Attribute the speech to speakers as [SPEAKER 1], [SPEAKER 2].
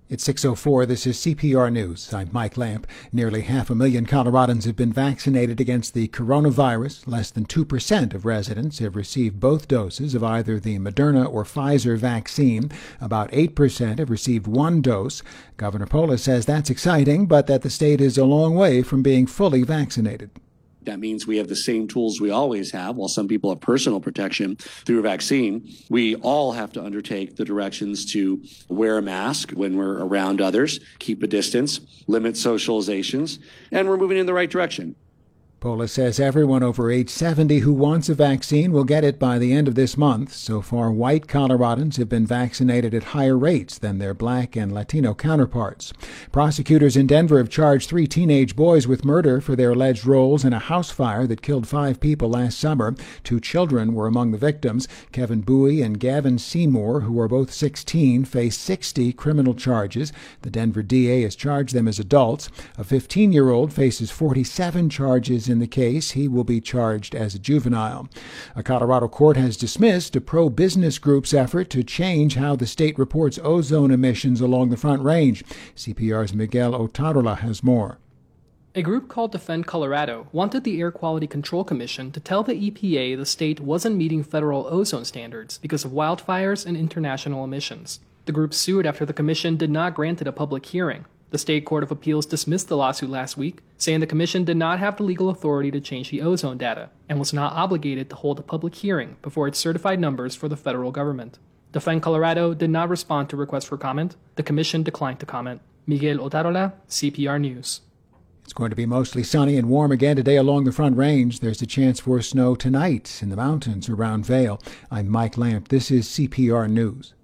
[SPEAKER 1] It's 6:04. This is CPR News. I'm Mike Lamp. Nearly 500,000 Coloradans have been vaccinated against the coronavirus. Less than 2% of residents have received both doses of either the Moderna or Pfizer vaccine. About 8% have received one dose. Governor Polis says that's exciting, but that the state is a long way from being fully vaccinated.
[SPEAKER 2] That means we have the same tools we always have. While some people have personal protection through a vaccine, we all have to undertake the directions to wear a mask when we're around others, keep a distance, limit socializations, and we're moving in the right direction.
[SPEAKER 1] Polis says everyone over age 70 who wants a vaccine will get it by the end of this month. So far, white Coloradans have been vaccinated at higher rates than their black and Latino counterparts. Prosecutors in Denver have charged 3 teenage boys with murder for their alleged roles in a house fire that killed 5 people last summer. 2 children were among the victims. Kevin Bowie and Gavin Seymour, who are both 16, face 60 criminal charges. The Denver DA has charged them as adults. A 15-year-old faces 47 charges in the case. He will be charged as a juvenile. A Colorado court has dismissed a pro-business group's effort to change how the state reports ozone emissions along the Front Range. CPR's Miguel Otarola has more.
[SPEAKER 3] A group called Defend Colorado wanted the Air Quality Control Commission to tell the EPA the state wasn't meeting federal ozone standards because of wildfires and international emissions. The group sued after the commission did not grant it a public hearing. The State Court of Appeals dismissed the lawsuit last week, saying the commission did not have the legal authority to change the ozone data and was not obligated to hold a public hearing before it certified numbers for the federal government. Defend Colorado did not respond to requests for comment. The commission declined to comment. Miguel Otarola, CPR News.
[SPEAKER 1] It's going to be mostly sunny and warm again today along the Front Range. There's a chance for snow tonight in the mountains around Vail. I'm Mike Lamp. This is CPR News.